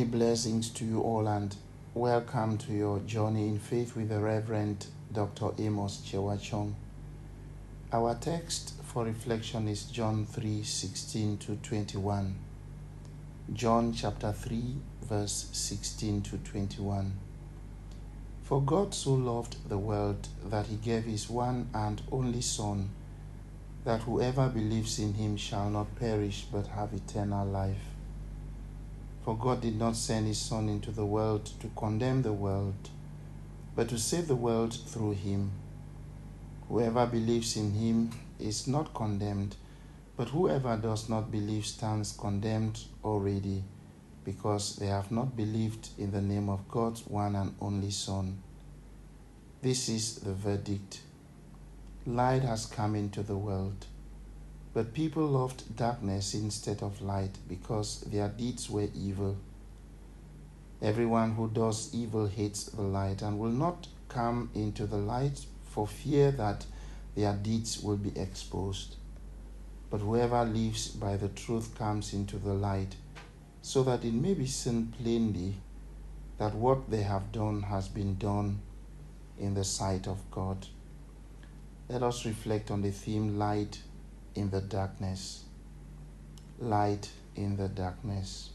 blessings to you all and welcome to your journey in faith with the Reverend Dr. Amos Chewachong. Our text for reflection is John 3:16 to 21. John chapter 3 verse 16 to 21. For God so loved the world that he gave his one and only Son, that whoever believes in him shall not perish but have eternal life. For God did not send his Son into the world to condemn the world, but to save the world through him. Whoever believes in him is not condemned, but whoever does not believe stands condemned already, because they have not believed in the name of God's one and only Son. This is the verdict. Light has come into the world, but people loved darkness instead of light because their deeds were evil. Everyone who does evil hates the light and will not come into the light for fear that their deeds will be exposed. But whoever lives by the truth comes into the light, so that it may be seen plainly that what they have done has been done in the sight of God. Let us reflect on the theme, light in the darkness. Light in the darkness.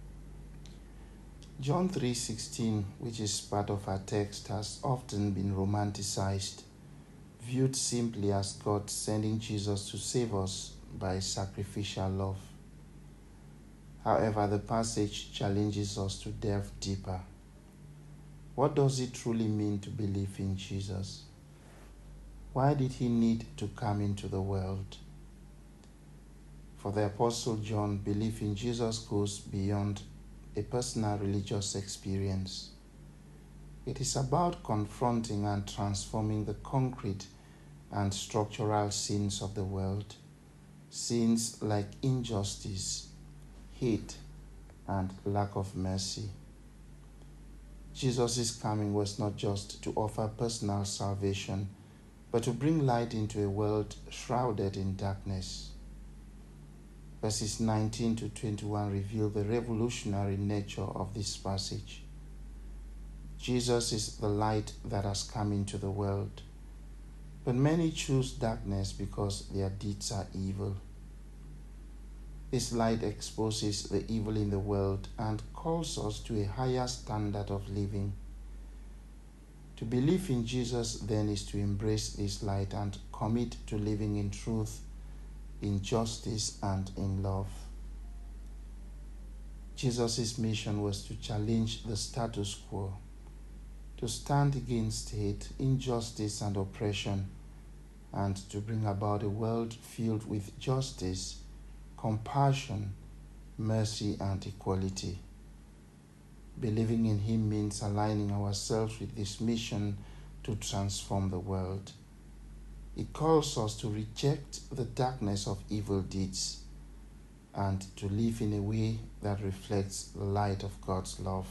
John 3:16, which is part of our text, has often been romanticized, viewed simply as God sending Jesus to save us by sacrificial love. However, the passage challenges us to delve deeper. What does it truly mean to believe in Jesus? Why did he need to come into the world? For the Apostle John, belief in Jesus goes beyond a personal religious experience. It is about confronting and transforming the concrete and structural sins of the world, sins like injustice, hate, and lack of mercy. Jesus' coming was not just to offer personal salvation, but to bring light into a world shrouded in darkness. Verses 19 to 21 reveal the revolutionary nature of this passage. Jesus is the light that has come into the world, but many choose darkness because their deeds are evil. This light exposes the evil in the world and calls us to a higher standard of living. To believe in Jesus then is to embrace this light and commit to living in truth, in justice, and in love. Jesus' mission was to challenge the status quo, to stand against hate, injustice, and oppression, and to bring about a world filled with justice, compassion, mercy, and equality. Believing in him means aligning ourselves with this mission to transform the world. It calls us to reject the darkness of evil deeds and to live in a way that reflects the light of God's love.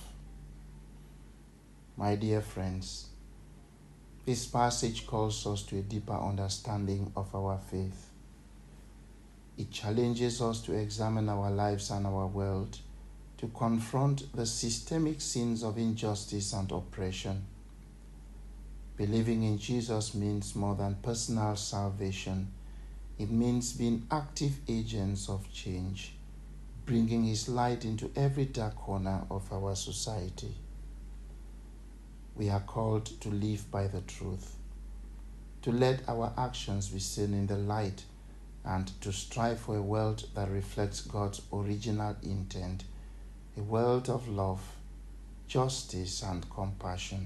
My dear friends, this passage calls us to a deeper understanding of our faith. It challenges us to examine our lives and our world, to confront the systemic sins of injustice and oppression. Believing in Jesus means more than personal salvation. It means being active agents of change, bringing his light into every dark corner of our society. We are called to live by the truth, to let our actions be seen in the light, and to strive for a world that reflects God's original intent, a world of love, justice, and compassion.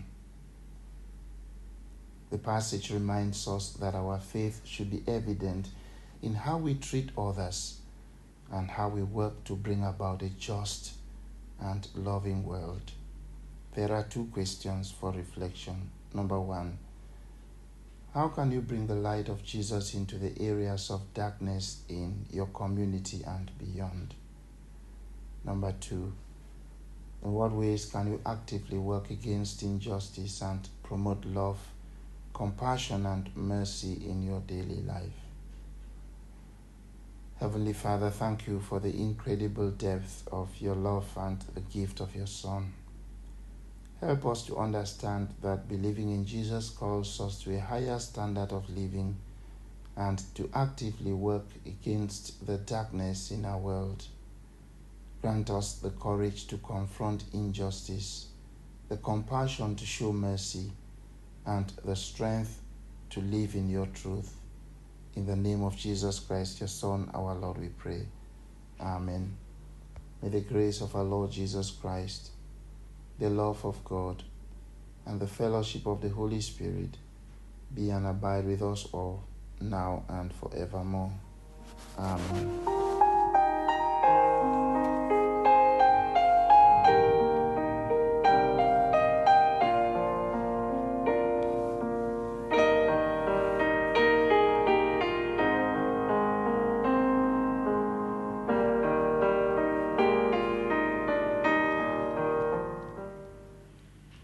The passage reminds us that our faith should be evident in how we treat others and how we work to bring about a just and loving world. There are two questions for reflection. Number one, how can you bring the light of Jesus into the areas of darkness in your community and beyond? Number two, in what ways can you actively work against injustice and promote love, compassion, and mercy in your daily life? Heavenly Father, thank you for the incredible depth of your love and the gift of your Son. Help us to understand that believing in Jesus calls us to a higher standard of living and to actively work against the darkness in our world. Grant us the courage to confront injustice, the compassion to show mercy, and the strength to live in your truth. In the name of Jesus Christ, your Son, our Lord, we pray. Amen. May the grace of our Lord Jesus Christ, the love of God, and the fellowship of the Holy Spirit be and abide with us all, now and forevermore. Amen.